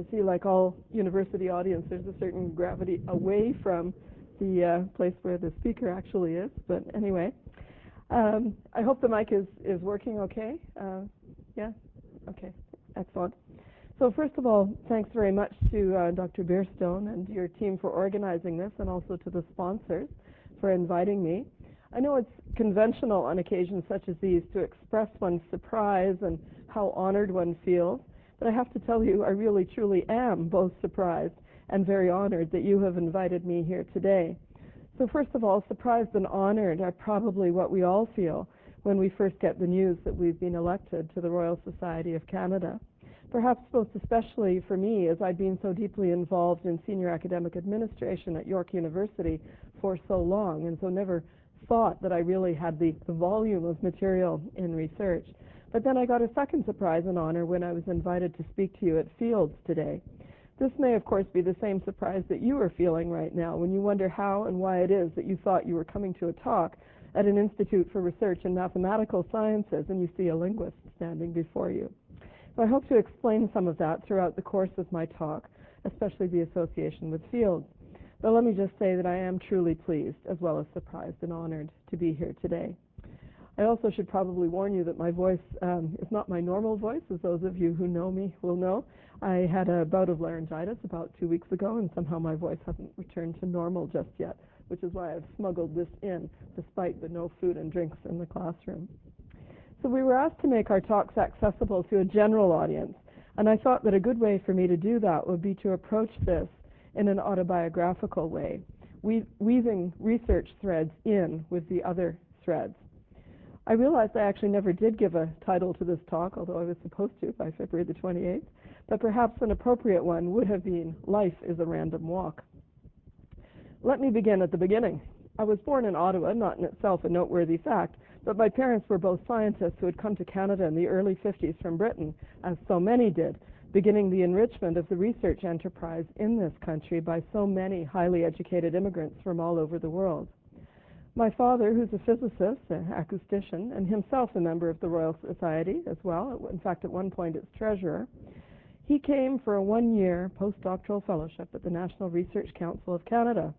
I see, like all university audience, there's a certain gravity away from the place where the speaker actually is. But anyway, I hope the mic is working okay. Yeah? Okay, excellent. So first of all, thanks very much to Dr. Beerstone and your team for organizing this, and also to the sponsors for inviting me. I know it's conventional on occasions such as these to express one's surprise and how honored one feels, but I have to tell you, I really truly am both surprised and very honored that you have invited me here today. So first of all, surprised and honored are probably what we all feel when we first get the news that we've been elected to the Royal Society of Canada. Perhaps most especially for me, as I've been so deeply involved in senior academic administration at York University for so long, and so never thought that I really had the volume of material in research. But then I got a second surprise and honor when I was invited to speak to you at Fields today. This may, of course, be the same surprise that you are feeling right now when you wonder how and why it is that you thought you were coming to a talk at an Institute for Research in Mathematical Sciences and you see a linguist standing before you. So I hope to explain some of that throughout the course of my talk, especially the association with Fields. But let me just say that I am truly pleased, as well as surprised and honored to be here today. I also should probably warn you that my voice is not my normal voice, as those of you who know me will know. I had a bout of laryngitis about 2 weeks ago, and somehow my voice hasn't returned to normal just yet, which is why I've smuggled this in, despite the no food and drinks in the classroom. So we were asked to make our talks accessible to a general audience, and I thought that a good way for me to do that would be to approach this in an autobiographical way, weaving research threads in with the other threads. I realized I actually never did give a title to this talk, although I was supposed to by February the 28th, but perhaps an appropriate one would have been Life is a Random Walk. Let me begin at the beginning. I was born in Ottawa, not in itself a noteworthy fact, but my parents were both scientists who had come to Canada in the early 50s from Britain, as so many did, beginning the enrichment of the research enterprise in this country by so many highly educated immigrants from all over the world. My father, who's a physicist, an acoustician, and himself a member of the Royal Society as well, in fact at one point its treasurer, he came for a one-year postdoctoral fellowship at the National Research Council of Canada.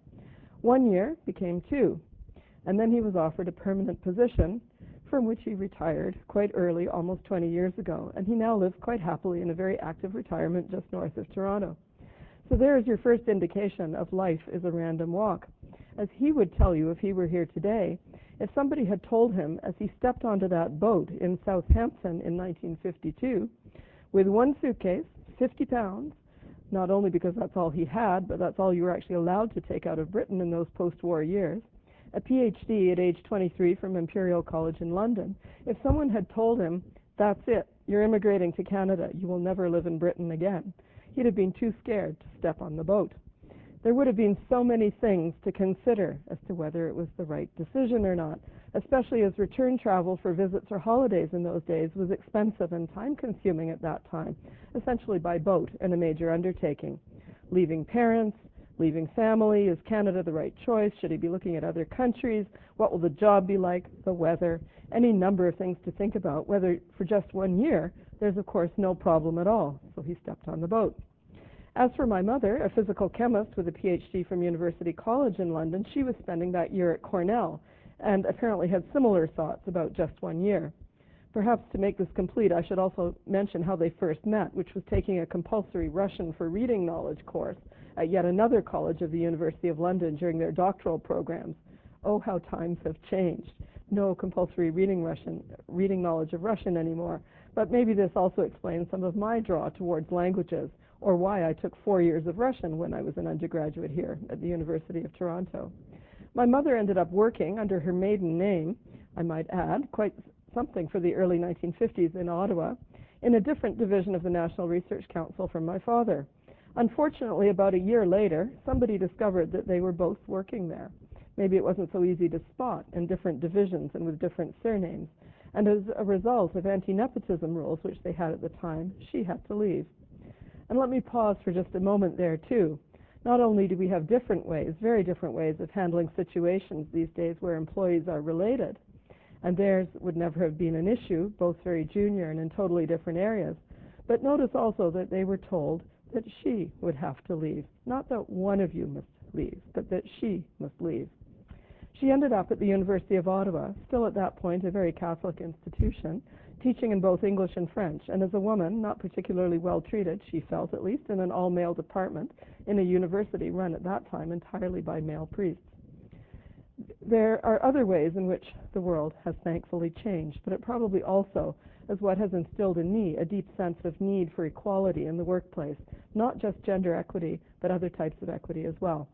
1 year became 2, and then he was offered a permanent position from which he retired quite early, almost 20 years ago, and he now lives quite happily in a very active retirement just north of Toronto. So there is your first indication of life is a random walk. As he would tell you if he were here today, if somebody had told him as he stepped onto that boat in Southampton in 1952, with one suitcase, 50 pounds, not only because that's all he had, but that's all you were actually allowed to take out of Britain in those post-war years, a PhD at age 23 from Imperial College in London, if someone had told him, that's it, you're immigrating to Canada, you will never live in Britain again, he'd have been too scared to step on the boat. There would have been so many things to consider as to whether it was the right decision or not, especially as return travel for visits or holidays in those days was expensive and time-consuming at that time, essentially by boat and a major undertaking. Leaving parents, leaving family, is Canada the right choice? Should he be looking at other countries? What will the job be like? The weather? Any number of things to think about, whether for just 1 year, there's of course no problem at all, so he stepped on the boat. As for my mother, a physical chemist with a PhD from University College in London, she was spending that year at Cornell and apparently had similar thoughts about just 1 year. Perhaps to make this complete, I should also mention how they first met, which was taking a compulsory Russian for reading knowledge course at yet another college of the University of London during their doctoral programs. Oh, how times have changed. No compulsory reading knowledge of Russian anymore. But maybe this also explains some of my draw towards languages, or why I took 4 years of Russian when I was an undergraduate here at the University of Toronto. My mother ended up working under her maiden name, I might add, quite something for the early 1950s in Ottawa, in a different division of the National Research Council from my father. Unfortunately, about a year later, somebody discovered that they were both working there. Maybe it wasn't so easy to spot in different divisions and with different surnames. And as a result of anti-nepotism rules, which they had at the time, she had to leave. And let me pause for just a moment there, too. Not only do we have different ways, very different ways of handling situations these days where employees are related, and theirs would never have been an issue, both very junior and in totally different areas. But notice also that they were told that she would have to leave. Not that one of you must leave, but that she must leave. She ended up at the University of Ottawa, still at that point a very Catholic institution, teaching in both English and French, and as a woman, not particularly well treated, she felt at least, in an all-male department in a university run at that time entirely by male priests. There are other ways in which the world has thankfully changed, but it probably also is what has instilled in me a deep sense of need for equality in the workplace, not just gender equity, but other types of equity as well.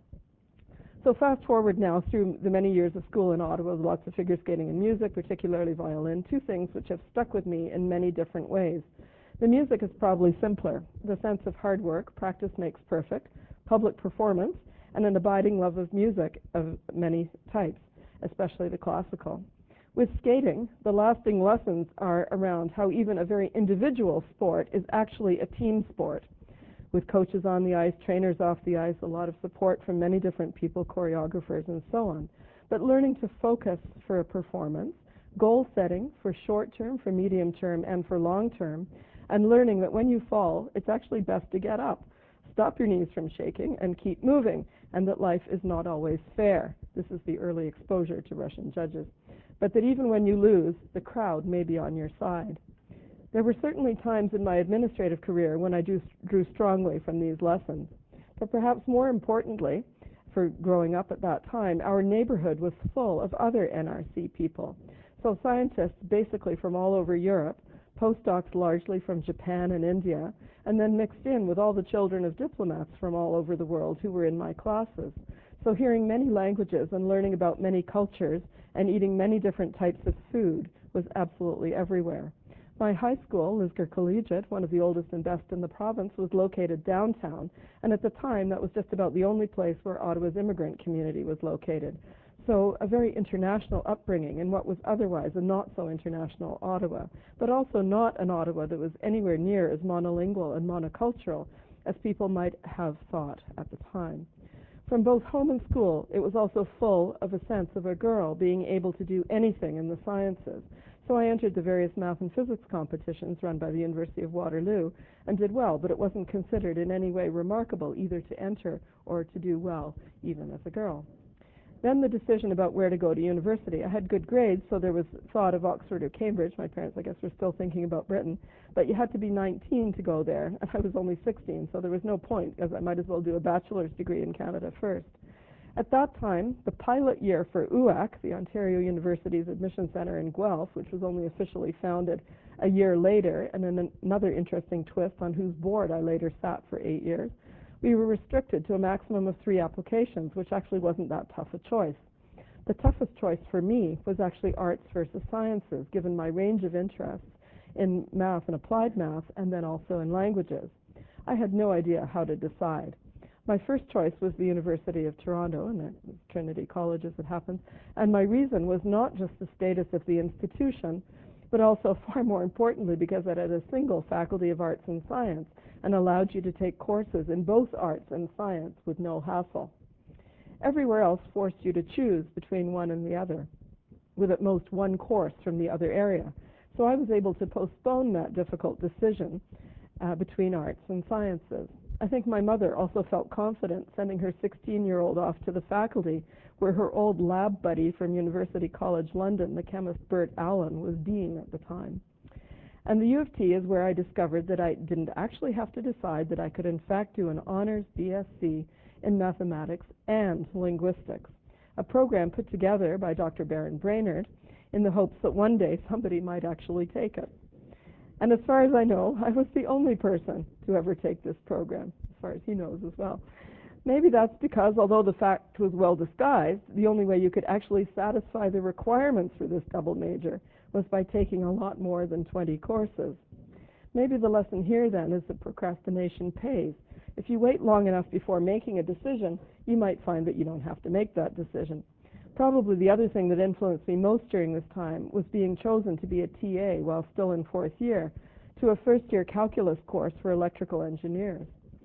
So fast forward now through the many years of school in Ottawa, lots of figure skating and music, particularly violin, two things which have stuck with me in many different ways. The music is probably simpler, the sense of hard work, practice makes perfect, public performance, and an abiding love of music of many types, especially the classical. With skating, the lasting lessons are around how even a very individual sport is actually a team sport, with coaches on the ice, trainers off the ice, a lot of support from many different people, choreographers, and so on. But learning to focus for a performance, goal setting for short term, for medium term, and for long term, and learning that when you fall, it's actually best to get up, stop your knees from shaking, and keep moving, and that life is not always fair. This is the early exposure to Russian judges. But that even when you lose, the crowd may be on your side. There were certainly times in my administrative career when I drew strongly from these lessons. But perhaps more importantly, for growing up at that time, our neighborhood was full of other NRC people. So scientists basically from all over Europe, postdocs largely from Japan and India, and then mixed in with all the children of diplomats from all over the world who were in my classes. So hearing many languages and learning about many cultures and eating many different types of food was absolutely everywhere. My high school, Lisgar Collegiate, one of the oldest and best in the province, was located downtown, and at the time that was just about the only place where Ottawa's immigrant community was located. So a very international upbringing in what was otherwise a not-so-international Ottawa, but also not an Ottawa that was anywhere near as monolingual and monocultural as people might have thought at the time. From both home and school, it was also full of a sense of a girl being able to do anything in the sciences. So I entered the various math and physics competitions run by the University of Waterloo and did well, but it wasn't considered in any way remarkable either to enter or to do well, even as a girl. Then the decision about where to go to university. I had good grades, so there was thought of Oxford or Cambridge. My parents, I guess, were still thinking about Britain. But you had to be 19 to go there, and I was only 16, so there was no point, because I might as well do a bachelor's degree in Canada first. At that time, the pilot year for UAC, the Ontario University's Admission Centre in Guelph, which was only officially founded a year later, and then another interesting twist on whose board I later sat for 8 years, we were restricted to a maximum of 3 applications, which actually wasn't that tough a choice. The toughest choice for me was actually arts versus sciences, given my range of interests in math and applied math, and then also in languages. I had no idea how to decide. My first choice was the University of Toronto, and Trinity College as it happens, and my reason was not just the status of the institution, but also, far more importantly, because it had a single Faculty of Arts and Science and allowed you to take courses in both arts and science with no hassle. Everywhere else forced you to choose between one and the other, with at most one course from the other area. So I was able to postpone that difficult decision between arts and sciences. I think my mother also felt confident sending her 16-year-old off to the faculty, where her old lab buddy from University College London, the chemist Bert Allen, was dean at the time. And the U of T is where I discovered that I didn't actually have to decide, that I could in fact do an honors BSc in mathematics and linguistics, a program put together by Dr. Baron Brainerd in the hopes that one day somebody might actually take it. And as far as I know, I was the only person to ever take this program, as far as he knows as well. Maybe that's because, although the fact was well disguised, the only way you could actually satisfy the requirements for this double major was by taking a lot more than 20 courses. Maybe the lesson here then is that procrastination pays. If you wait long enough before making a decision, you might find that you don't have to make that decision. Probably the other thing that influenced me most during this time was being chosen to be a TA while still in 4th year to a first-year calculus course for electrical engineers.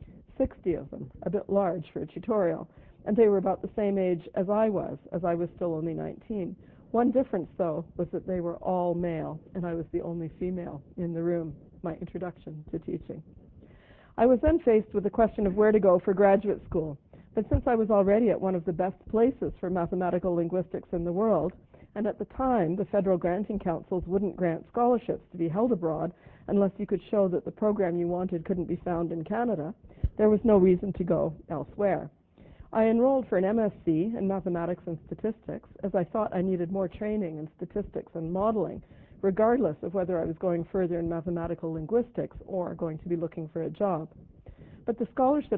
60 of them, a bit large for a tutorial, and they were about the same age as I was still only 19. One difference, though, was that they were all male, and I was the only female in the room, my introduction to teaching. I was then faced with the question of where to go for graduate school. But since I was already at one of the best places for mathematical linguistics in the world, and at the time the federal granting councils wouldn't grant scholarships to be held abroad unless you could show that the program you wanted couldn't be found in Canada, there was no reason to go elsewhere. I enrolled for an MSc in mathematics and statistics as I thought I needed more training in statistics and modeling, regardless of whether I was going further in mathematical linguistics or going to be looking for a job. But the scholarship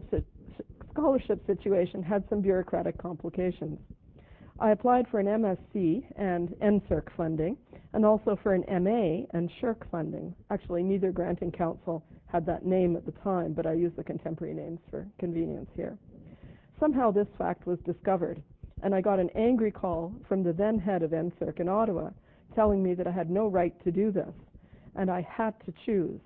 situation had some bureaucratic complications. I applied for an MSc and NSERC funding, and also for an MA and SSHRC funding. Actually, neither granting council had that name at the time, but I use the contemporary names for convenience here. Somehow this fact was discovered, and I got an angry call from the then head of NSERC in Ottawa telling me that I had no right to do this, and I had to choose.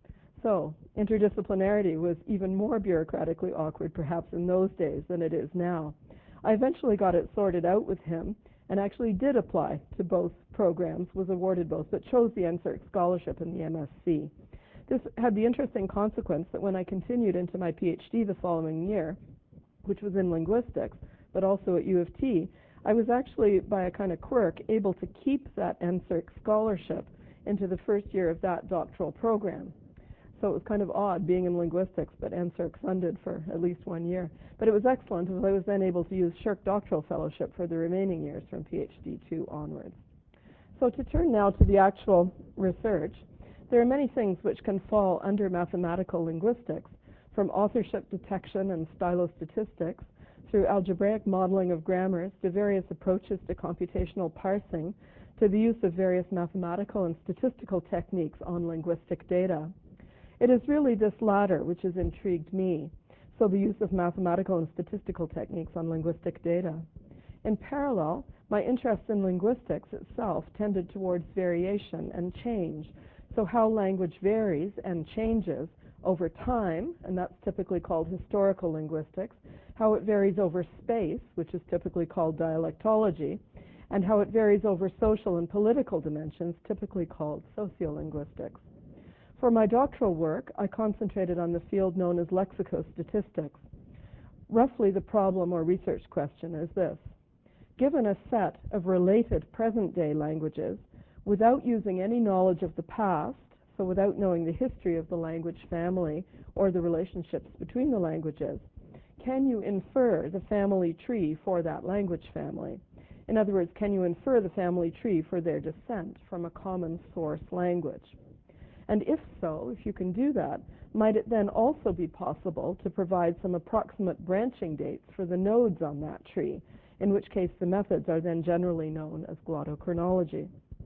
So, interdisciplinarity was even more bureaucratically awkward perhaps in those days than it is now. I eventually got it sorted out with him and actually did apply to both programs, was awarded both, but chose the NSERC scholarship and the MSc. This had the interesting consequence that when I continued into my PhD the following year, which was in linguistics, but also at U of T, I was actually, by a kind of quirk, able to keep that NSERC scholarship into the first year of that doctoral program. So it was kind of odd being in linguistics, but NSERC funded for at least 1 year. But it was excellent, as I was then able to use SSHRC doctoral fellowship for the remaining years from PhD 2 onwards. So to turn now to the actual research, there are many things which can fall under mathematical linguistics, from authorship detection and stylostatistics, through algebraic modeling of grammars, to various approaches to computational parsing, to the use of various mathematical and statistical techniques on linguistic data. It is really this latter which has intrigued me, so the use of mathematical and statistical techniques on linguistic data. In parallel, my interest in linguistics itself tended towards variation and change, so how language varies and changes over time, and that's typically called historical linguistics, how it varies over space, which is typically called dialectology, and how it varies over social and political dimensions, typically called sociolinguistics. For my doctoral work, I concentrated on the field known as lexicostatistics. Roughly, the problem or research question is this: given a set of related present-day languages, without using any knowledge of the past, so without knowing the history of the language family or the relationships between the languages, can you infer the family tree for that language family? In other words, can you infer the family tree for their descent from a common source language? And if so, if you can do that, might it then also be possible to provide some approximate branching dates for the nodes on that tree, in which case the methods are then generally known as glottochronology?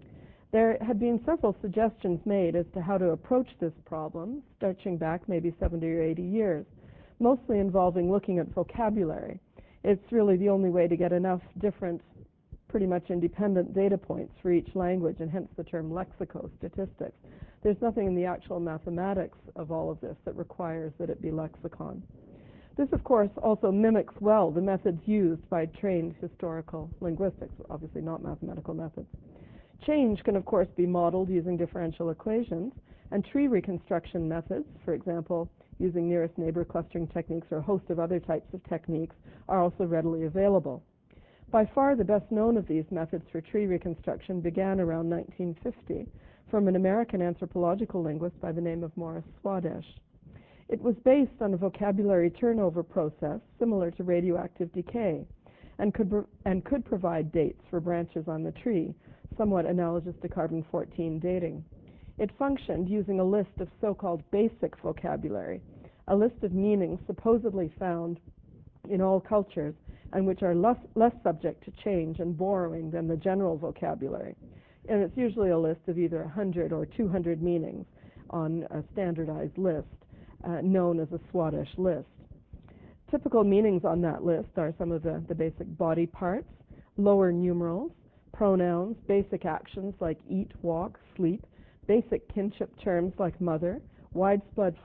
There had been several suggestions made as to how to approach this problem, stretching back maybe 70 or 80 years, mostly involving looking at vocabulary. It's really the only way to get enough different, pretty much independent data points for each language, and hence the term lexicostatistics. There's nothing in the actual mathematics of all of this that requires that it be lexicon. This, of course, also mimics well the methods used by trained historical linguistics, obviously not mathematical methods. Change can, of course, be modeled using differential equations, and tree reconstruction methods, for example, using nearest neighbor clustering techniques or a host of other types of techniques, are also readily available. By far the best known of these methods for tree reconstruction began around 1950 from an American anthropological linguist by the name of Morris Swadesh. It was based on a vocabulary turnover process similar to radioactive decay, and could provide dates for branches on the tree, somewhat analogous to carbon-14 dating. It functioned using a list of so-called basic vocabulary, a list of meanings supposedly found in all cultures and which are less subject to change and borrowing than the general vocabulary. And it's usually a list of either 100 or 200 meanings on a standardized list known as a Swadesh list. Typical meanings on that list are some of the basic body parts, lower numerals, pronouns, basic actions like eat, walk, sleep, basic kinship terms like mother, widespread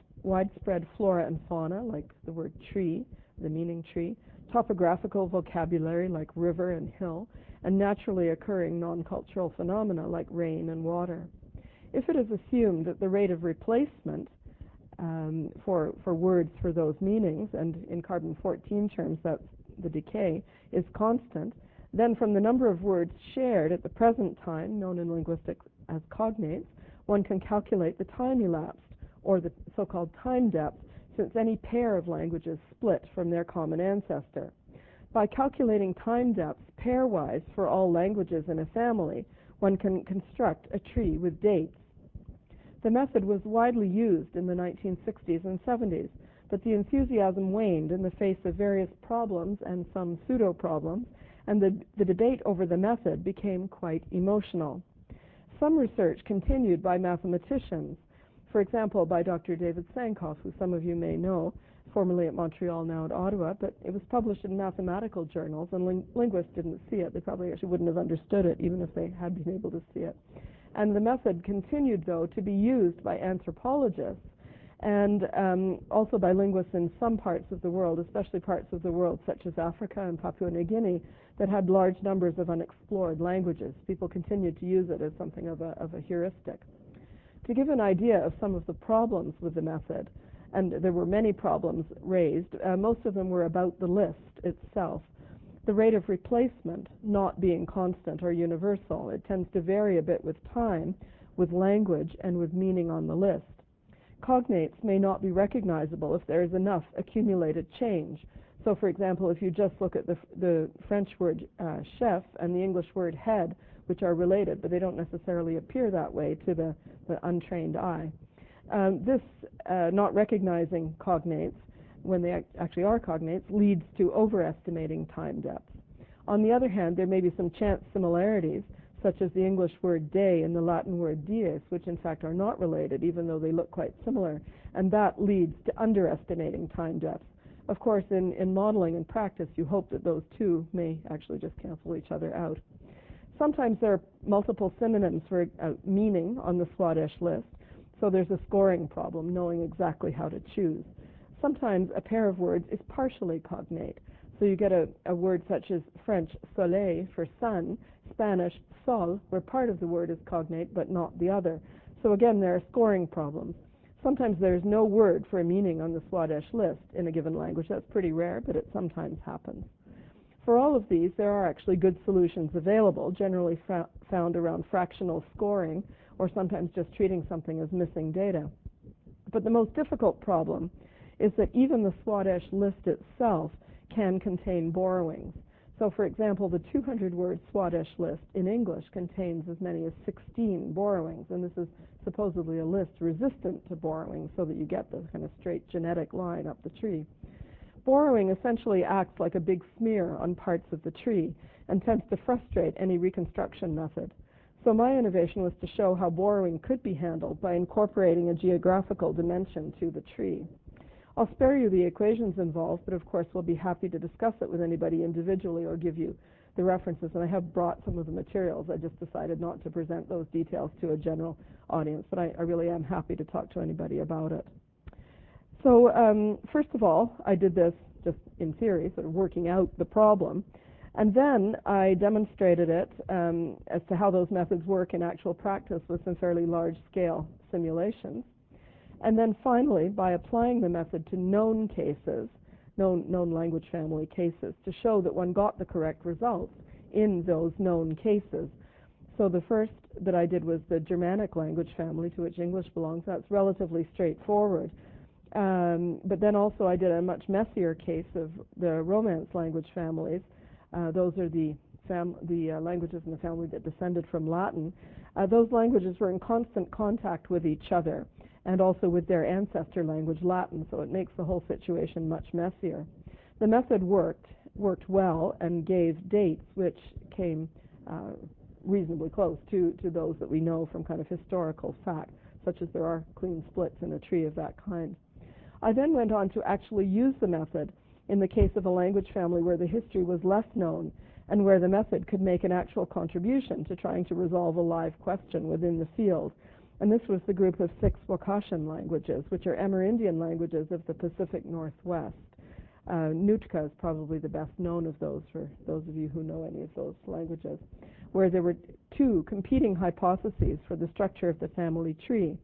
flora and fauna like the word tree, the meaning tree, topographical vocabulary like river and hill, and naturally occurring non-cultural phenomena like rain and water. If it is assumed that the rate of replacement for words for those meanings, and in carbon-14 terms, that's the decay, is constant, then from the number of words shared at the present time, known in linguistics as cognates, one can calculate the time elapsed, or the so-called time depth, since any pair of languages split from their common ancestor. By calculating time depths pairwise for all languages in a family, one can construct a tree with dates. The method was widely used in the 1960s and 70s, but the enthusiasm waned in the face of various problems and some pseudo-problems, and the debate over the method became quite emotional. Some research continued by mathematicians, for example, by Dr. David Sankoff, who some of you may know, formerly at Montreal, now at Ottawa, but it was published in mathematical journals, and linguists didn't see it. They probably actually wouldn't have understood it, even if they had been able to see it. And the method continued, though, to be used by anthropologists and also by linguists in some parts of the world, especially parts of the world such as Africa and Papua New Guinea that had large numbers of unexplored languages. People continued to use it as something of a heuristic. To give an idea of some of the problems with the method, and there were many problems raised, most of them were about the list itself. The rate of replacement not being constant or universal. It tends to vary a bit with time, with language, and with meaning on the list. Cognates may not be recognizable if there is enough accumulated change. So, for example, if you just look at the French word chef and the English word head, which are related, but they don't necessarily appear that way to the untrained eye. This not recognizing cognates, when they actually are cognates, leads to overestimating time depth. On the other hand, there may be some chance similarities, such as the English word day and the Latin word dies, which in fact are not related, even though they look quite similar, and that leads to underestimating time depth. Of course, in modeling and practice, you hope that those two may actually just cancel each other out. Sometimes there are multiple synonyms for meaning on the Swadesh list, so there's a scoring problem, knowing exactly how to choose. Sometimes a pair of words is partially cognate, so you get a word such as French soleil for sun, Spanish sol, where part of the word is cognate but not the other. So again, there are scoring problems. Sometimes there's no word for a meaning on the Swadesh list in a given language. That's pretty rare, but it sometimes happens. For all of these, there are actually good solutions available, generally found around fractional scoring, or sometimes just treating something as missing data. But the most difficult problem is that even the Swadesh list itself can contain borrowings. So, for example, the 200-word Swadesh list in English contains as many as 16 borrowings, and this is supposedly a list resistant to borrowing, so that you get the kind of straight genetic line up the tree. Borrowing essentially acts like a big smear on parts of the tree and tends to frustrate any reconstruction method. So my innovation was to show how borrowing could be handled by incorporating a geographical dimension to the tree. I'll spare you the equations involved, but of course we'll be happy to discuss it with anybody individually or give you the references. And I have brought some of the materials. I just decided not to present those details to a general audience, but I really am happy to talk to anybody about it. So first of all, I did this just in theory, sort of working out the problem. And then I demonstrated it as to how those methods work in actual practice with some fairly large-scale simulations. And then finally, by applying the method to known cases, known language family cases, to show that one got the correct results in those known cases. So the first that I did was the Germanic language family, to which English belongs. That's relatively straightforward. But then also I did a much messier case of the Romance language families. Those are the languages in the family that descended from Latin. Those languages were in constant contact with each other and also with their ancestor language, Latin, so it makes the whole situation much messier. The method worked well and gave dates which came reasonably close to those that we know from kind of historical fact, such as there are clean splits in a tree of that kind. I then went on to actually use the method in the case of a language family where the history was less known and where the method could make an actual contribution to trying to resolve a live question within the field. And this was the group of 6 Wakashan languages, which are Amerindian languages of the Pacific Northwest. Nootka is probably the best known of those for those of you who know any of those languages, where there were 2 competing hypotheses for the structure of the family tree.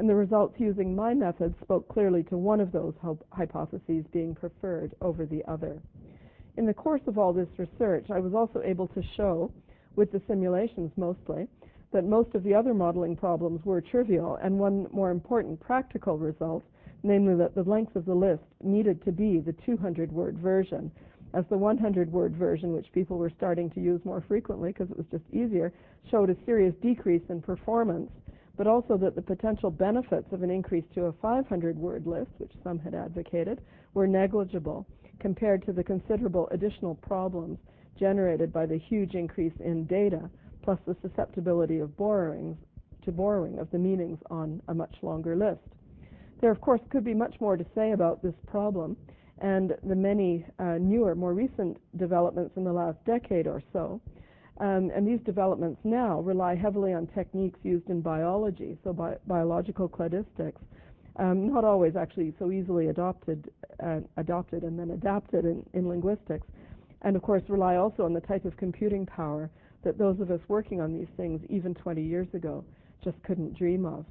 and the results using my method spoke clearly to one of those hypotheses being preferred over the other. In the course of all this research, I was also able to show, with the simulations mostly, that most of the other modeling problems were trivial, and one more important practical result, namely that the length of the list needed to be the 200-word version, as the 100-word version, which people were starting to use more frequently because it was just easier, showed a serious decrease in performance, but also that the potential benefits of an increase to a 500-word list, which some had advocated, were negligible compared to the considerable additional problems generated by the huge increase in data, plus the susceptibility of borrowing of the meanings on a much longer list. There, of course, could be much more to say about this problem and the many newer, more recent developments in the last decade or so. And these developments now rely heavily on techniques used in biology, so biological cladistics, not always actually so easily adopted and then adapted in linguistics, and of course rely also on the type of computing power that those of us working on these things even 20 years ago just couldn't dream of.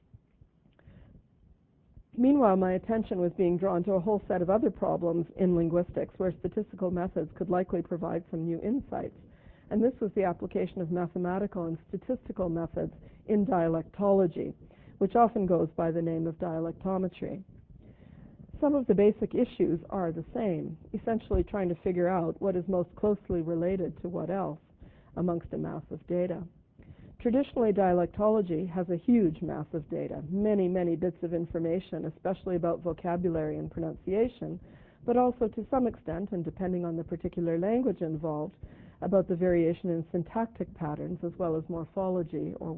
Meanwhile, my attention was being drawn to a whole set of other problems in linguistics where statistical methods could likely provide some new insights. And this was the application of mathematical and statistical methods in dialectology, which often goes by the name of dialectometry. Some of the basic issues are the same, essentially trying to figure out what is most closely related to what else amongst a mass of data. Traditionally, dialectology has a huge mass of data, many, many bits of information, especially about vocabulary and pronunciation, but also to some extent, and depending on the particular language involved, about the variation in syntactic patterns as well as morphology or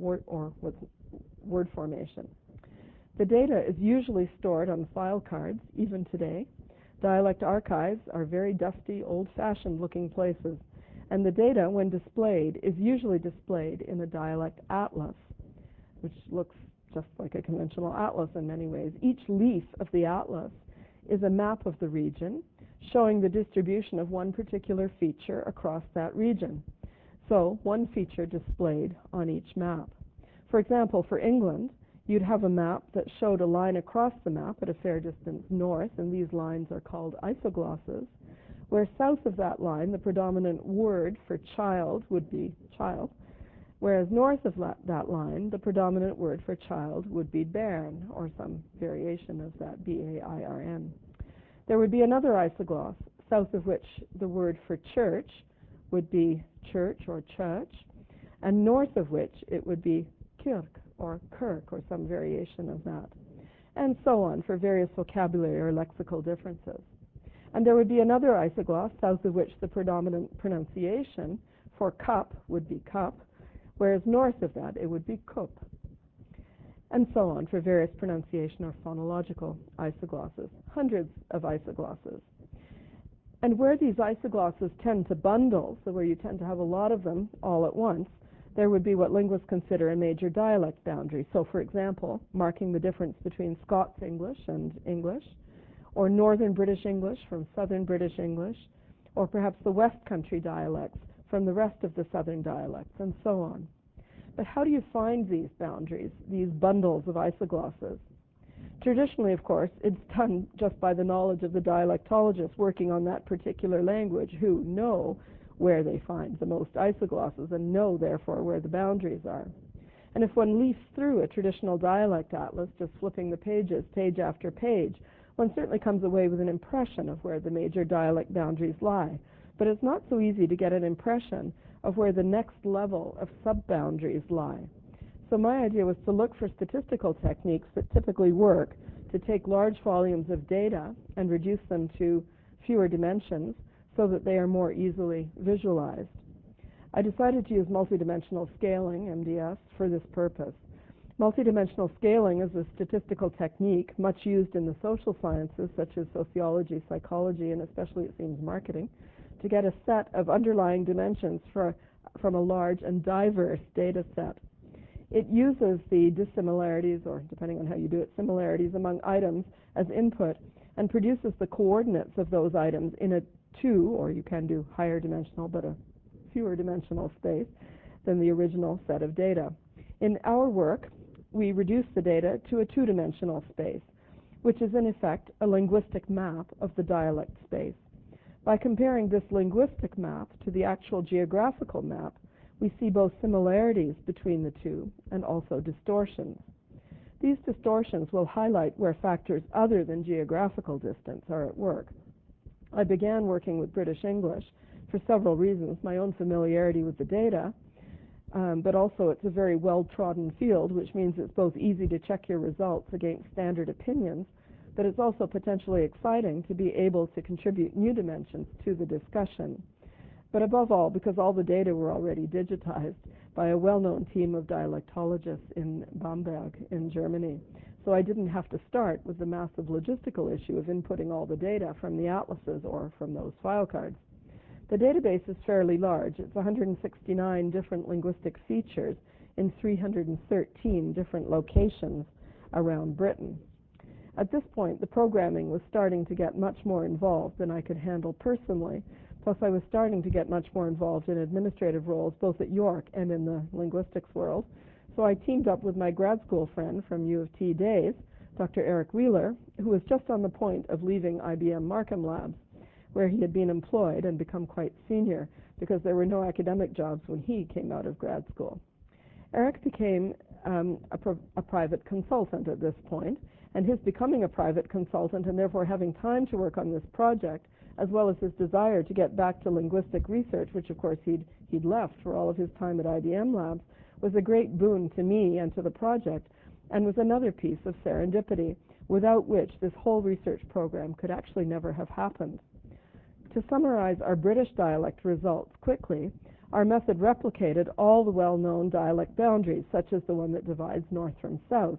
word formation. The data is usually stored on file cards, even today. Dialect archives are very dusty, old-fashioned looking places, and the data, when displayed, is usually displayed in a dialect atlas, which looks just like a conventional atlas in many ways. Each leaf of the atlas is a map of the region, showing the distribution of one particular feature across that region. So, one feature displayed on each map. For example, for England, you'd have a map that showed a line across the map at a fair distance north, and these lines are called isoglosses, where south of that line, the predominant word for child would be child, whereas north of that line, the predominant word for child would be bairn, or some variation of that, B-A-I-R-N. There would be another isogloss, south of which the word for church would be church or church, and north of which it would be kirk or kirk or some variation of that, and so on for various vocabulary or lexical differences. And there would be another isogloss, south of which the predominant pronunciation for cup would be cup, whereas north of that it would be kup, and so on for various pronunciation or phonological isoglosses, hundreds of isoglosses. And where these isoglosses tend to bundle, so where you tend to have a lot of them all at once, there would be what linguists consider a major dialect boundary. So, for example, marking the difference between Scots English and English, or Northern British English from Southern British English, or perhaps the West Country dialects from the rest of the Southern dialects, and so on. But how do you find these boundaries, these bundles of isoglosses? Traditionally, of course, it's done just by the knowledge of the dialectologists working on that particular language who know where they find the most isoglosses and know, therefore, where the boundaries are. And if one leafs through a traditional dialect atlas, just flipping the pages, page after page, one certainly comes away with an impression of where the major dialect boundaries lie. But it's not so easy to get an impression of where the next level of sub-boundaries lie. So my idea was to look for statistical techniques that typically work to take large volumes of data and reduce them to fewer dimensions so that they are more easily visualized. I decided to use multidimensional scaling, MDS, for this purpose. Multidimensional scaling is a statistical technique much used in the social sciences, such as sociology, psychology, and especially, it seems, marketing, to get a set of underlying dimensions from a large and diverse data set. It uses the dissimilarities, or depending on how you do it, similarities among items as input, and produces the coordinates of those items in a two, or you can do higher dimensional, but a fewer dimensional space than the original set of data. In our work, we reduce the data to a two-dimensional space, which is in effect a linguistic map of the dialect space. By comparing this linguistic map to the actual geographical map, we see both similarities between the two and also distortions. These distortions will highlight where factors other than geographical distance are at work. I began working with British English for several reasons: my own familiarity with the data, but also it's a very well-trodden field, which means it's both easy to check your results against standard opinions, but it's also potentially exciting to be able to contribute new dimensions to the discussion. But above all, because all the data were already digitized by a well-known team of dialectologists in Bamberg in Germany. So I didn't have to start with the massive logistical issue of inputting all the data from the atlases or from those file cards. The database is fairly large. It's 169 different linguistic features in 313 different locations around Britain. At this point, the programming was starting to get much more involved than I could handle personally. Plus, I was starting to get much more involved in administrative roles, both at York and in the linguistics world. So I teamed up with my grad school friend from U of T days, Dr. Eric Wheeler, who was just on the point of leaving IBM Markham Labs, where he had been employed and become quite senior because there were no academic jobs when he came out of grad school. Eric became a private consultant at this point, and his becoming a private consultant and therefore having time to work on this project, as well as his desire to get back to linguistic research, which of course he'd left for all of his time at IBM Labs, was a great boon to me and to the project, and was another piece of serendipity, without which this whole research program could actually never have happened. To summarize our British dialect results quickly, our method replicated all the well-known dialect boundaries, such as the one that divides north from south,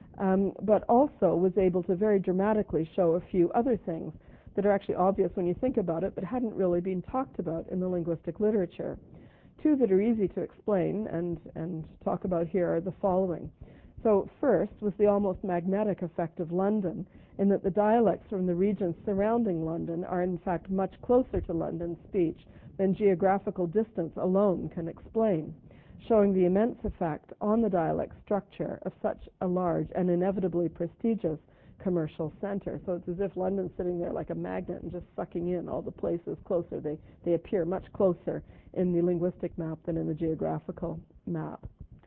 but also was able to very dramatically show a few other things that are actually obvious when you think about it, but hadn't really been talked about in the linguistic literature. Two that are easy to explain and talk about here are the following. So first was the almost magnetic effect of London, in that the dialects from the regions surrounding London are in fact much closer to London speech than geographical distance alone can explain, showing the immense effect on the dialect structure of such a large and inevitably prestigious commercial center. So it's as if London's sitting there like a magnet and just sucking in all the places closer. They appear much closer in the linguistic map than in the geographical map.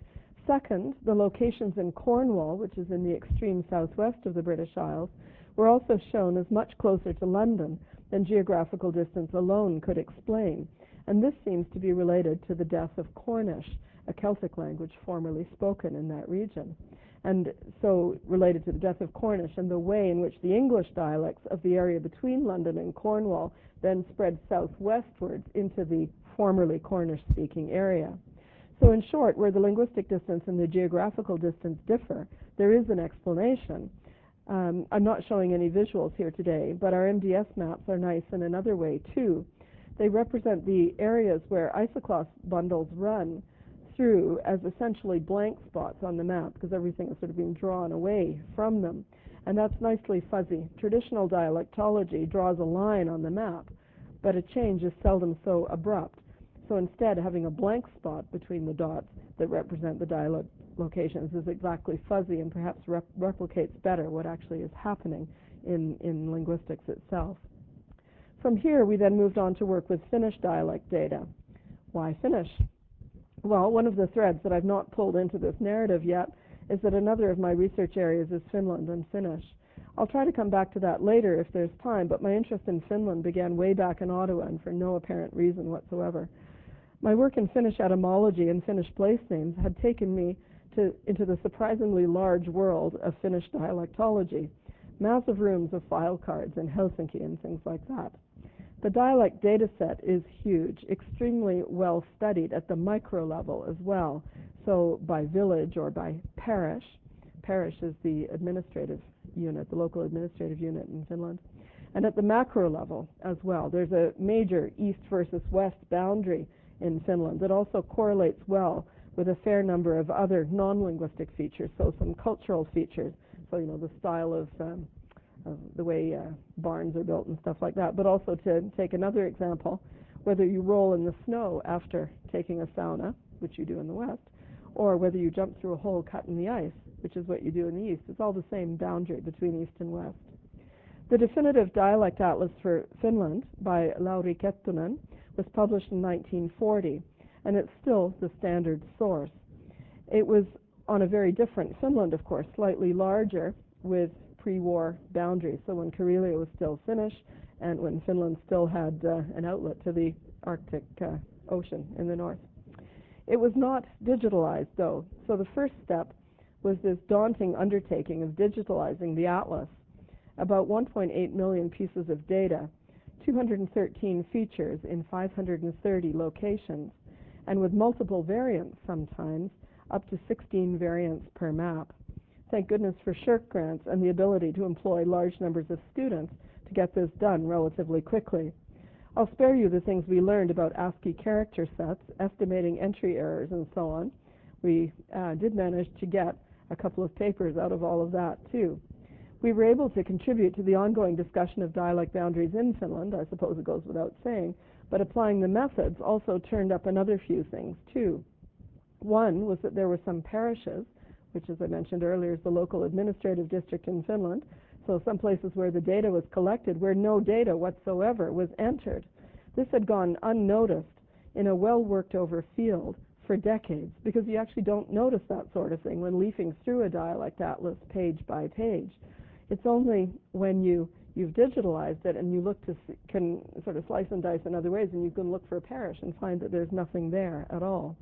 Second, the locations in Cornwall, which is in the extreme southwest of the British Isles, were also shown as much closer to London than geographical distance alone could explain. And this seems to be related to the death of Cornish, a Celtic language formerly spoken in that region. And so related to the death of Cornish and the way in which the English dialects of the area between London and Cornwall then spread southwestwards into the formerly Cornish-speaking area. So in short, where the linguistic distance and the geographical distance differ, there is an explanation. I'm not showing any visuals here today, but our MDS maps are nice in another way too. They represent the areas where isocloth bundles run through as essentially blank spots on the map, because everything is sort of being drawn away from them. And that's nicely fuzzy. Traditional dialectology draws a line on the map, but a change is seldom so abrupt. So instead, having a blank spot between the dots that represent the dialect locations is exactly fuzzy and perhaps replicates better what actually is happening in linguistics itself. From here, we then moved on to work with Finnish dialect data. Why Finnish? Well, one of the threads that I've not pulled into this narrative yet is that another of my research areas is Finland and Finnish. I'll try to come back to that later if there's time, but my interest in Finland began way back in Ottawa and for no apparent reason whatsoever. My work in Finnish etymology and Finnish place names had taken me into the surprisingly large world of Finnish dialectology, massive rooms of file cards in Helsinki and things like that. The dialect data set is huge, extremely well studied at the micro level as well, so by village or by parish. Parish is the administrative unit, the local administrative unit in Finland. And at the macro level as well. There's a major east versus west boundary in Finland that also correlates well with a fair number of other non-linguistic features, so some cultural features, so the style of the way barns are built and stuff like that, but also to take another example, whether you roll in the snow after taking a sauna, which you do in the West, or whether you jump through a hole cut in the ice, which is what you do in the east. It's all the same boundary between east and west. The definitive dialect atlas for Finland by Lauri Kettunen was published in 1940, and it's still the standard source. It was on a very different Finland, of course, slightly larger with pre-war boundaries. So when Karelia was still Finnish and when Finland still had an outlet to the Arctic Ocean in the north. It was not digitalized, though. So the first step was this daunting undertaking of digitalizing the atlas. About 1.8 million pieces of data, 213 features in 530 locations, and with multiple variants sometimes, up to 16 variants per map. Thank goodness for SSHRC grants and the ability to employ large numbers of students to get this done relatively quickly. I'll spare you the things we learned about ASCII character sets, estimating entry errors, and so on. We did manage to get a couple of papers out of all of that, too. We were able to contribute to the ongoing discussion of dialect boundaries in Finland, I suppose it goes without saying, but applying the methods also turned up another few things, too. One was that there were some parishes, which, as I mentioned earlier, is the local administrative district in Finland, so some places where the data was collected where no data whatsoever was entered. This had gone unnoticed in a well-worked-over field for decades, because you actually don't notice that sort of thing when leafing through a dialect atlas page by page. It's only when you've digitalized it and you look to see, can sort of slice and dice in other ways, and you can look for a parish and find that there's nothing there at all.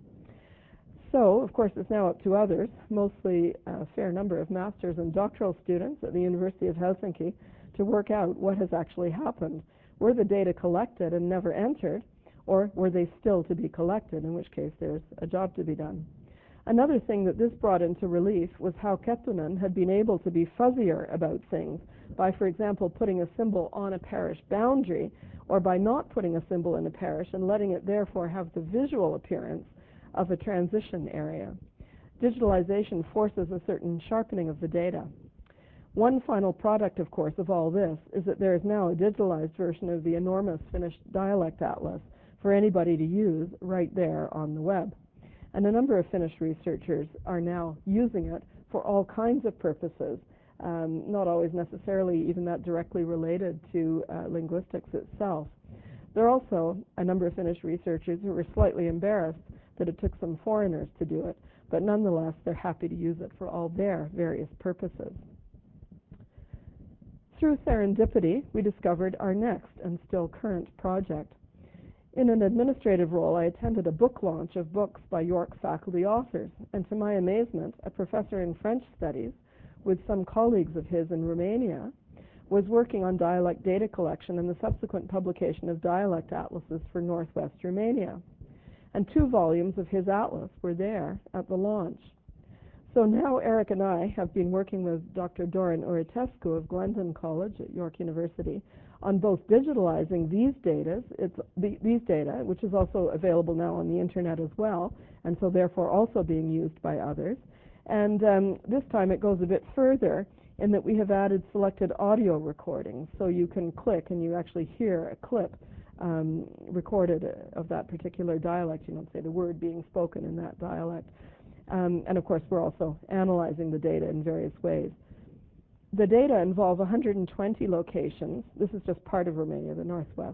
So, of course, it's now up to others, mostly a fair number of master's and doctoral students at the University of Helsinki, to work out what has actually happened. Were the data collected and never entered, or were they still to be collected, in which case there's a job to be done. Another thing that this brought into relief was how Kettunen had been able to be fuzzier about things by, for example, putting a symbol on a parish boundary, or by not putting a symbol in a parish and letting it therefore have the visual appearance of a transition area. Digitalization forces a certain sharpening of the data. One final product, of course, of all this is that there is now a digitalized version of the enormous Finnish dialect atlas for anybody to use right there on the web. And a number of Finnish researchers are now using it for all kinds of purposes, not always necessarily even that directly related to linguistics itself. There are also a number of Finnish researchers who were slightly embarrassed that it took some foreigners to do it, but nonetheless they're happy to use it for all their various purposes. Through serendipity, we discovered our next and still current project. In an administrative role, I attended a book launch of books by York faculty authors, and to my amazement, a professor in French studies, with some colleagues of his in Romania, was working on dialect data collection and the subsequent publication of dialect atlases for Northwest Romania. And 2 volumes of his atlas were there at the launch. So now Eric and I have been working with Dr. Doran Uritescu of Glendon College at York University on both digitalizing these data, which is also available now on the internet as well, and so therefore also being used by others. And this time it goes a bit further in that we have added selected audio recordings, so you can click and you actually hear a clip recorded of that particular dialect, say the word being spoken in that dialect. And of course, we're also analyzing the data in various ways. The data involve 120 locations. This is just part of Romania, the Northwest.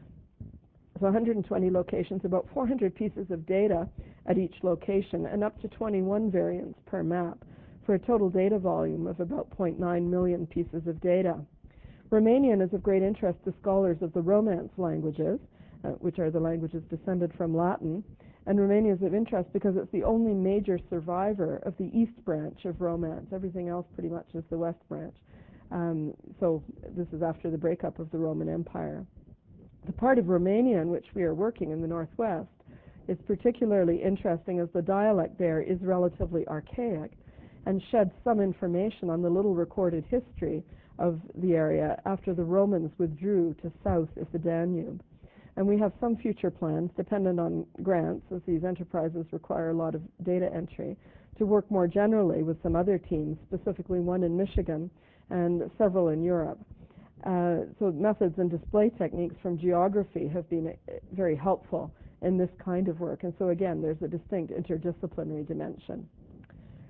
So 120 locations, about 400 pieces of data at each location, and up to 21 variants per map, for a total data volume of about 0.9 million pieces of data. Romanian is of great interest to scholars of the Romance languages, which are the languages descended from Latin, and Romania is of interest because it's the only major survivor of the East branch of Romance. Everything else pretty much is the West branch. So this is after the breakup of the Roman Empire. The part of Romania in which we are working in the Northwest is particularly interesting as the dialect there is relatively archaic and sheds some information on the little recorded history of the area after the Romans withdrew to south of the Danube. And we have some future plans, dependent on grants, as these enterprises require a lot of data entry, to work more generally with some other teams, specifically one in Michigan and several in Europe. So methods and display techniques from geography have been very helpful in this kind of work. And so again, there's a distinct interdisciplinary dimension.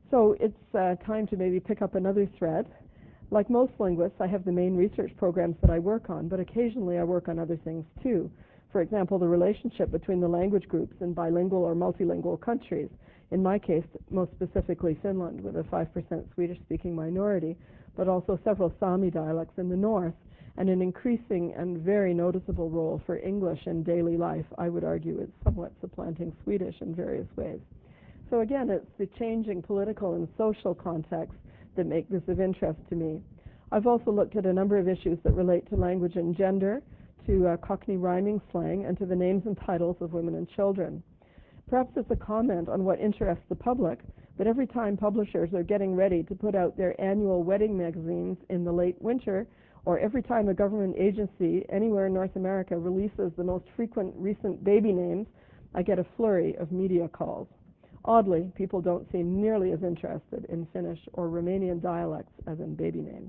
So it's time to maybe pick up another thread. Like most linguists, I have the main research programs that I work on, but occasionally I work on other things too. For example, the relationship between the language groups in bilingual or multilingual countries. In my case, most specifically Finland, with a 5% Swedish-speaking minority, but also several Sami dialects in the north, and an increasing and very noticeable role for English in daily life. I would argue it's somewhat supplanting Swedish in various ways. So again, it's the changing political and social context that make this of interest to me. I've also looked at a number of issues that relate to language and gender, to Cockney rhyming slang, and to the names and titles of women and children. Perhaps it's a comment on what interests the public, but every time publishers are getting ready to put out their annual wedding magazines in the late winter, or every time a government agency anywhere in North America releases the most frequent recent baby names, I get a flurry of media calls. Oddly, people don't seem nearly as interested in Finnish or Romanian dialects as in baby names.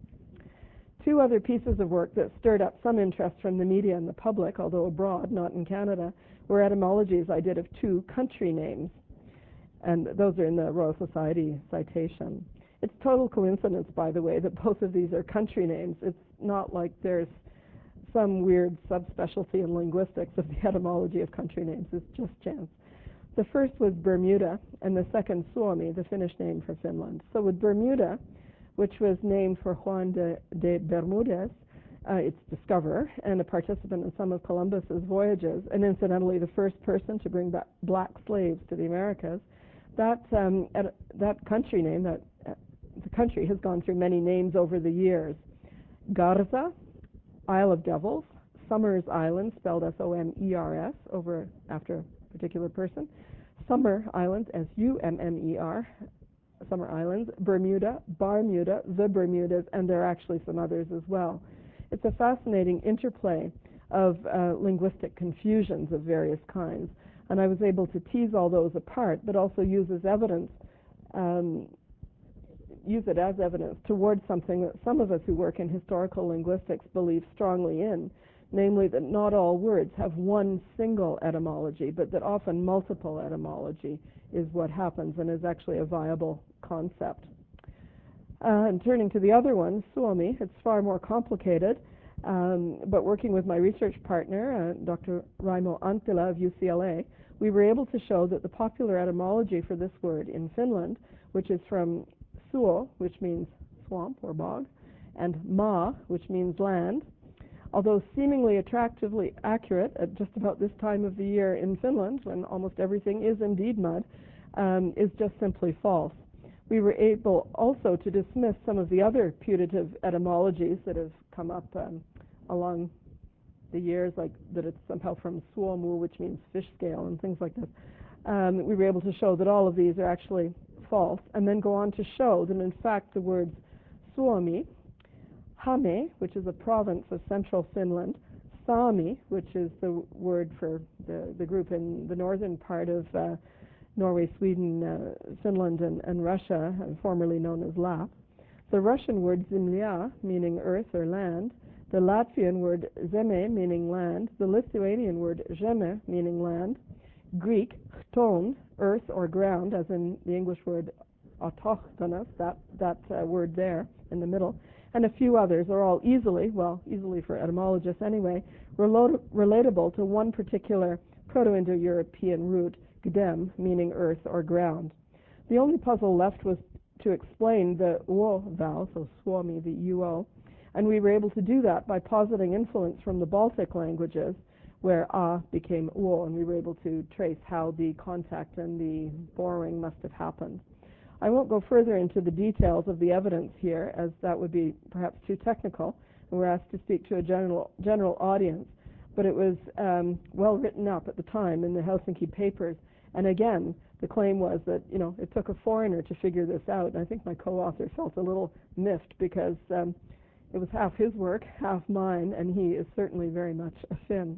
Two other pieces of work that stirred up some interest from the media and the public, although abroad, not in Canada, were etymologies I did of two country names. And those are in the Royal Society citation. It's total coincidence, by the way, that both of these are country names. It's not like there's some weird subspecialty in linguistics of the etymology of country names. It's just chance. The first was Bermuda, and the second Suomi, the Finnish name for Finland. So with Bermuda, which was named for Juan de Bermudez, its discoverer, and a participant in some of Columbus's voyages, and incidentally the first person to bring back black slaves to the Americas, that country name, the country has gone through many names over the years. Garza, Isle of Devils, Somers Island, spelled S-O-M-E-R-S, over after a particular person, Summer Islands, S-U-M-M-E-R, Summer Islands, Bermuda, Barmuda, the Bermudas, and there are actually some others as well. It's a fascinating interplay of linguistic confusions of various kinds, and I was able to tease all those apart, but also use it as evidence towards something that some of us who work in historical linguistics believe strongly in, namely that not all words have one single etymology, but that often multiple etymology is what happens and is actually a viable concept. And turning to the other one, Suomi, it's far more complicated, but working with my research partner, Dr. Raimo Anttila of UCLA, we were able to show that the popular etymology for this word in Finland, which is from suo, which means swamp or bog, and ma, which means land, although seemingly attractively accurate at just about this time of the year in Finland, when almost everything is indeed mud, is just simply false. We were able also to dismiss some of the other putative etymologies that have come up along the years, like that it's somehow from suomu, which means fish scale, and things like this. We were able to show that all of these are actually false, and then go on to show that in fact the words Suomi, Hame, which is a province of central Finland, Sami, which is the word for the group in the northern part of Norway, Sweden, Finland, and Russia, formerly known as Lap. The Russian word Zemlya, meaning earth or land, the Latvian word Zeme, meaning land, the Lithuanian word Zeme, meaning land, Greek, chthon, earth or ground, as in the English word autochthonous, that word there in the middle, and a few others are all easily for etymologists anyway, relatable to one particular Proto-Indo-European root, gdem, meaning earth or ground. The only puzzle left was to explain the uo vowel, so Suomi, the uo, and we were able to do that by positing influence from the Baltic languages, where a became uo, and we were able to trace how the contact and the borrowing must have happened. I won't go further into the details of the evidence here, as that would be perhaps too technical, and we're asked to speak to a general audience, but it was well written up at the time in the Helsinki papers. And again, the claim was that, it took a foreigner to figure this out. And I think my co-author felt a little miffed because it was half his work, half mine, and he is certainly very much a Finn.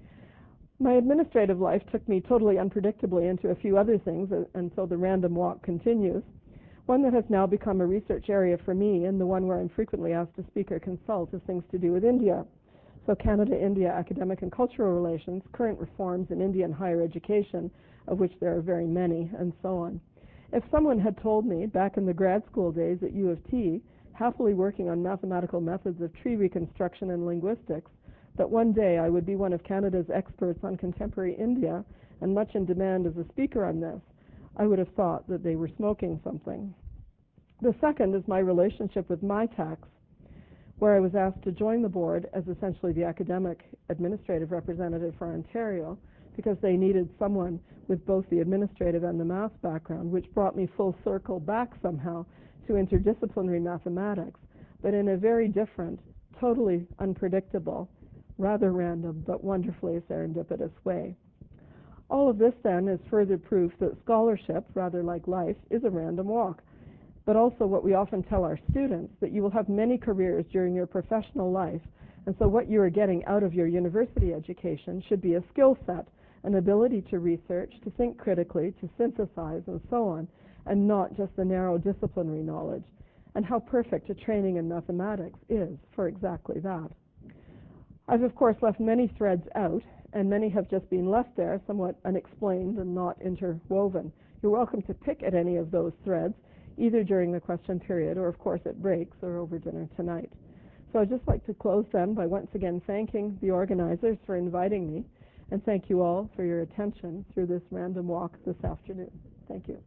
My administrative life took me totally unpredictably into a few other things, and so the random walk continues. One that has now become a research area for me, and the one where I'm frequently asked to speak or consult, is things to do with India. So Canada-India academic and cultural relations, current reforms in Indian higher education, of which there are very many, and so on. If someone had told me back in the grad school days at U of T, happily working on mathematical methods of tree reconstruction and linguistics, that one day I would be one of Canada's experts on contemporary India and much in demand as a speaker on this, I would have thought that they were smoking something. The second is my relationship with MyTax, where I was asked to join the board as essentially the academic administrative representative for Ontario because they needed someone with both the administrative and the math background, which brought me full circle back somehow to interdisciplinary mathematics, but in a very different, totally unpredictable, rather random, but wonderfully serendipitous way. All of this, then, is further proof that scholarship, rather like life, is a random walk, but also what we often tell our students, that you will have many careers during your professional life, and so what you are getting out of your university education should be a skill set, an ability to research, to think critically, to synthesize, and so on, and not just the narrow disciplinary knowledge, and how perfect a training in mathematics is for exactly that. I've, of course, left many threads out, and many have just been left there, somewhat unexplained and not interwoven. You're welcome to pick at any of those threads, either during the question period or, of course, at breaks or over dinner tonight. So I'd just like to close then by once again thanking the organizers for inviting me, and thank you all for your attention through this random walk this afternoon. Thank you.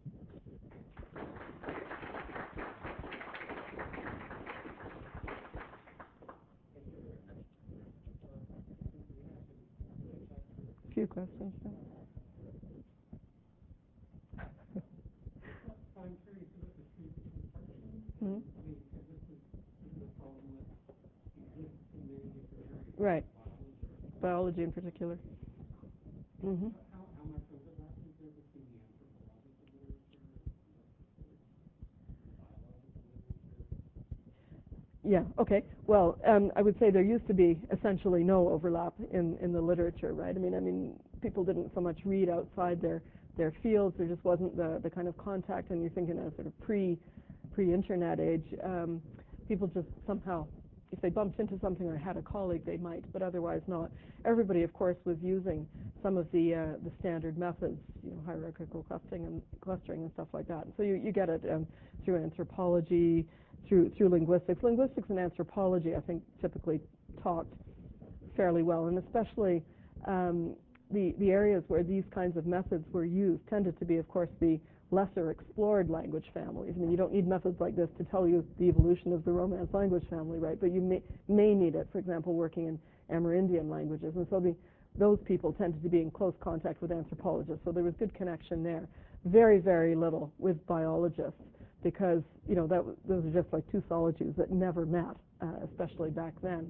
A few questions. I'm curious about the tree reconstruction. Mm-hmm. I mean, because this is a problem that exists in many different areas. Right. Biology in particular. Mm-hmm. How much overlap is there between the anthropological literature and the biological literature? Yeah, okay. Well, I would say there used to be essentially no overlap in the literature, right? I mean, people didn't so much read outside their fields. There just wasn't the kind of contact, and you think in a sort of pre-internet age, people just somehow, if they bumped into something or had a colleague, they might, but otherwise not. Everybody, of course, was using some of the standard methods, hierarchical clustering and stuff like that. So you get it through anthropology, through linguistics. Linguistics and anthropology, I think, typically talked fairly well, and especially the areas where these kinds of methods were used tended to be, of course, the lesser explored language families. I mean, you don't need methods like this to tell you the evolution of the Romance language family, right? But you may need it, for example, working in Amerindian languages. And so those people tended to be in close contact with anthropologists, so there was good connection there. Very, very little with biologists, because, those are just like two solitudes that never met, especially back then.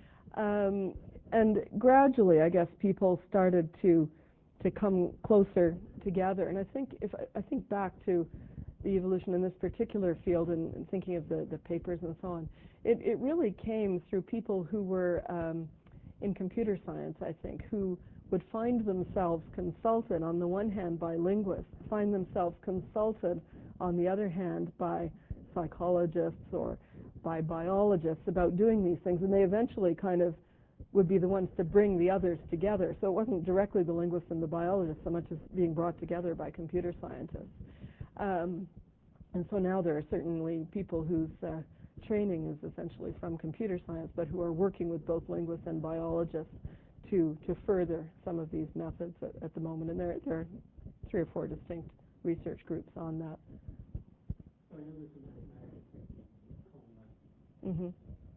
And gradually, I guess, people started to come closer together. And I think if I think back to the evolution in this particular field and thinking of the papers and so on, it really came through people who were in computer science, I think, who would find themselves consulted on the one hand by linguists, find themselves consulted on the other hand by psychologists or by biologists about doing these things, and they eventually kind of would be the ones to bring the others together. So it wasn't directly the linguists and the biologists so much as being brought together by computer scientists. And so now there are certainly people whose training is essentially from computer science, but who are working with both linguists and biologists to further some of these methods at the moment. And there are 3 or 4 distinct research groups on that. So I know there's a mathematics called Mm-hmm.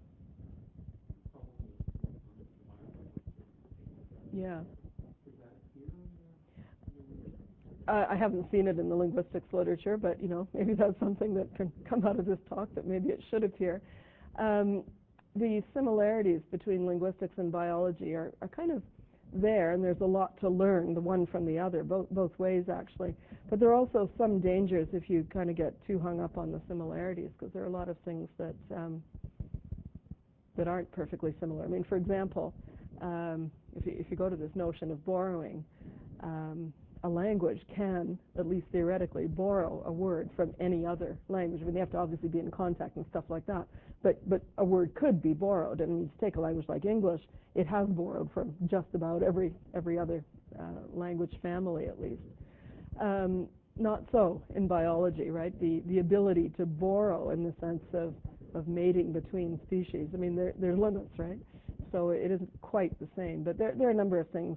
Yeah. Does that appear in I haven't seen it in the linguistics literature, but maybe that's something that can come out of this talk, that maybe it should appear. The similarities between linguistics and biology are kind of there, and there's a lot to learn, the one from the other, both ways actually. But there are also some dangers if you kind of get too hung up on the similarities, because there are a lot of things that that aren't perfectly similar. I mean, for example, if you go to this notion of borrowing, a language can, at least theoretically, borrow a word from any other language. I mean, they have to obviously be in contact and stuff like that, but a word could be borrowed. And you take a language like English, it has borrowed from just about every other language family, at least. not so in biology, right? The ability to borrow in the sense of mating between species. I mean, there are limits, right? So it isn't quite the same. But there are a number of things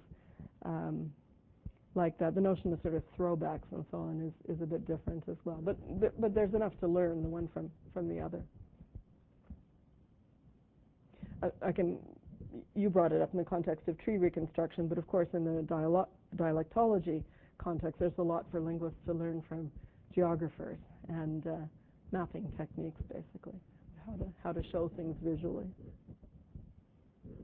like that. The notion of sort of throwbacks and so on is a bit different as well. But there's enough to learn the one from the other. You brought it up in the context of tree reconstruction, but of course in the dialectology context, there's a lot for linguists to learn from geographers and mapping techniques, basically, how to show things visually. You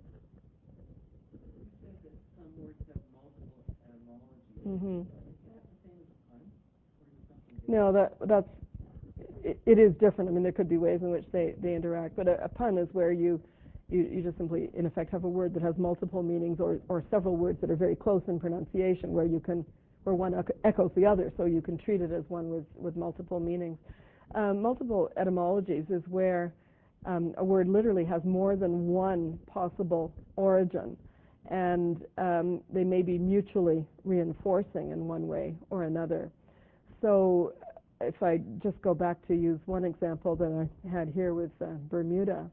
said that some words have multiple etymologies. Mm-hmm. Is that the same as a pun, or is it something different? No, it is different. I mean, there could be ways in which they interact, but a pun is where you just simply, in effect, have a word that has multiple meanings, or several words that are very close in pronunciation, where one echoes the other, so you can treat it as one with multiple meanings. Multiple etymologies is where a word literally has more than one possible origin, and they may be mutually reinforcing in one way or another. So if I just go back to use one example that I had here with Bermuda,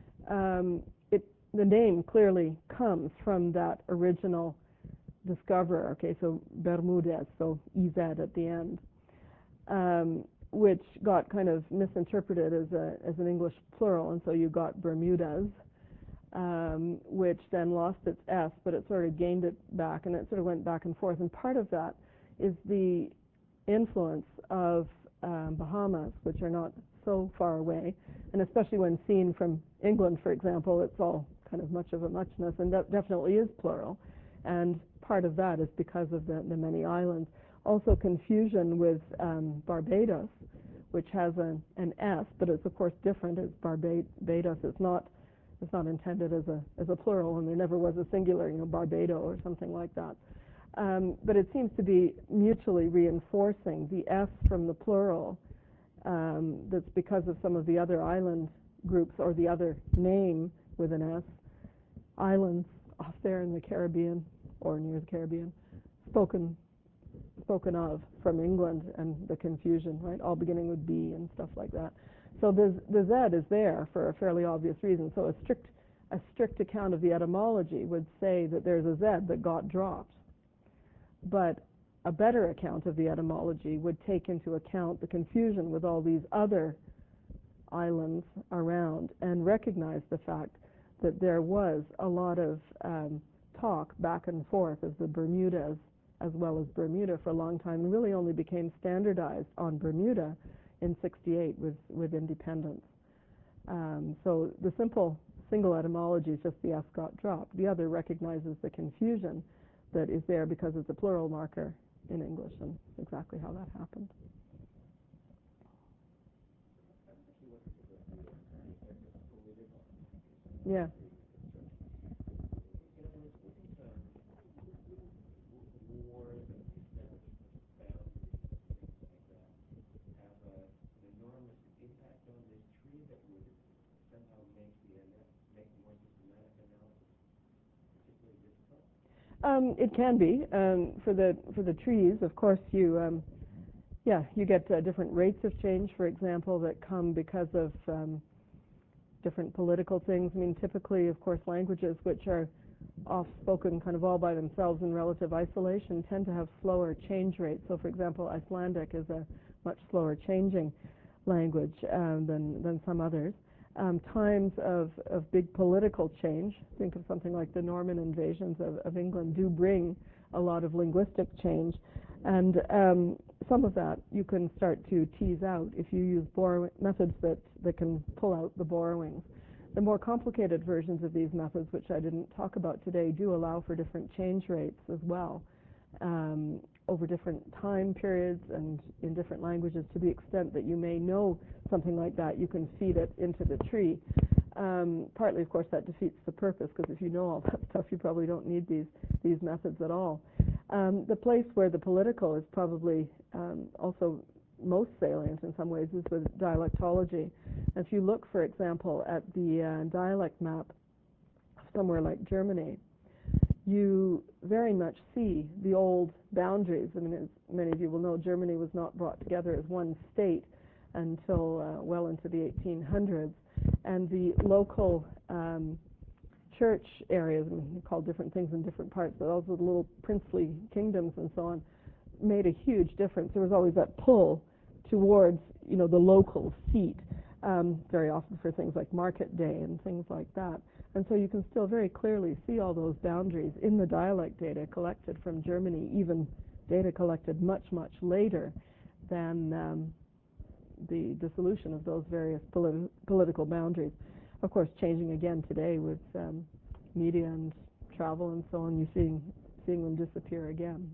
the name clearly comes from that original discoverer, okay, so Bermudez, so EZ at the end, which got kind of misinterpreted as an English plural, and so you got Bermudas, which then lost its S, but it sort of gained it back, and it sort of went back and forth. And part of that is the influence of Bahamas, which are not so far away, and especially when seen from England, for example, it's all kind of much of a muchness, and that definitely is plural. And part of that is because of the many islands. Also confusion with Barbados, which has an S, but it's of course different. It's Barbados. It's not intended as a plural, and there never was a singular, Barbado or something like that. But it seems to be mutually reinforcing. The S from the plural, that's because of some of the other island groups, or the other name with an S, islands off there in the Caribbean or near the Caribbean, spoken of from England, and the confusion, right? All beginning with B and stuff like that. So the Z is there for a fairly obvious reason. So a strict account of the etymology would say that there's a Z that got dropped. But a better account of the etymology would take into account the confusion with all these other islands around, and recognize the fact that there was a lot of talk back and forth of the Bermudas as well as Bermuda for a long time, and really only became standardized on Bermuda in '68 with independence. So the simple single etymology is just the S got dropped. The other recognizes the confusion that is there because it's a plural marker in English, and exactly how that happened. Yeah. It can be. For the trees, of course, you get different rates of change, for example, that come because of different political things. I mean, typically, of course, languages which are oft-spoken kind of all by themselves in relative isolation tend to have slower change rates. So, for example, Icelandic is a much slower changing language than some others. Times of big political change, think of something like the Norman invasions of England, do bring a lot of linguistic change. And some of that you can start to tease out if you use methods that can pull out the borrowings. The more complicated versions of these methods, which I didn't talk about today, do allow for different change rates as well over different time periods and in different languages. To the extent that you may know something like that, you can feed it into the tree. Partly, of course, that defeats the purpose, because if you know all that stuff, you probably don't need these methods at all. The place where the political is probably also most salient in some ways is with dialectology. If you look, for example, at the dialect map somewhere like Germany, you very much see the old boundaries. I mean, as many of you will know, Germany was not brought together as one state until well into the 1800s. And the local church areas, I mean, called different things in different parts, but also the little princely kingdoms and so on, made a huge difference. There was always that pull towards, the local seat, very often for things like market day and things like that. And so you can still very clearly see all those boundaries in the dialect data collected from Germany, even data collected much, much later than the dissolution of those various political boundaries. Of course, changing again today with media and travel and so on, you're seeing them disappear again.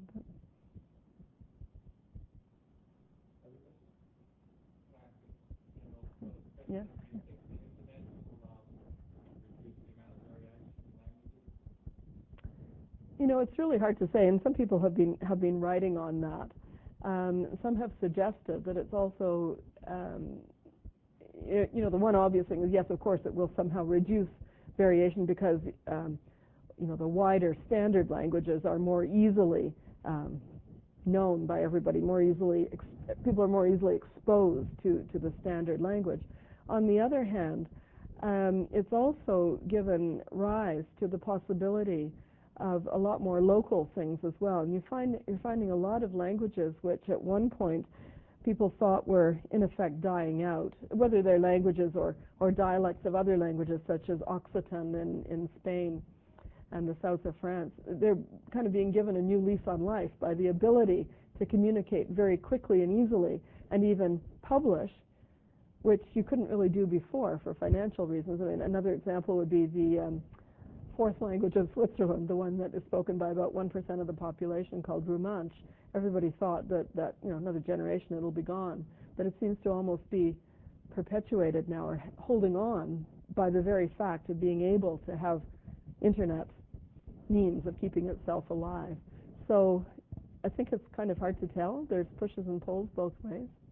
Yeah. It's really hard to say, and some people have been writing on that. Some have suggested that it's also, the one obvious thing is, yes, of course, it will somehow reduce variation because, the wider standard languages are more easily known by everybody, people are more easily exposed to the standard language. On the other hand, it's also given rise to the possibility of a lot more local things as well. And you're finding a lot of languages which at one point people thought were in effect dying out, whether they're languages or dialects of other languages such as Occitan in Spain and the south of France. They're kind of being given a new lease on life by the ability to communicate very quickly and easily and even publish, which you couldn't really do before for financial reasons. I mean, another example would be the fourth language of Switzerland, the one that is spoken by about 1% of the population, called Romansh. Everybody thought that another generation it'll be gone, but it seems to almost be perpetuated now or holding on by the very fact of being able to have internet means of keeping itself alive. So I think it's kind of hard to tell. There's pushes and pulls both ways.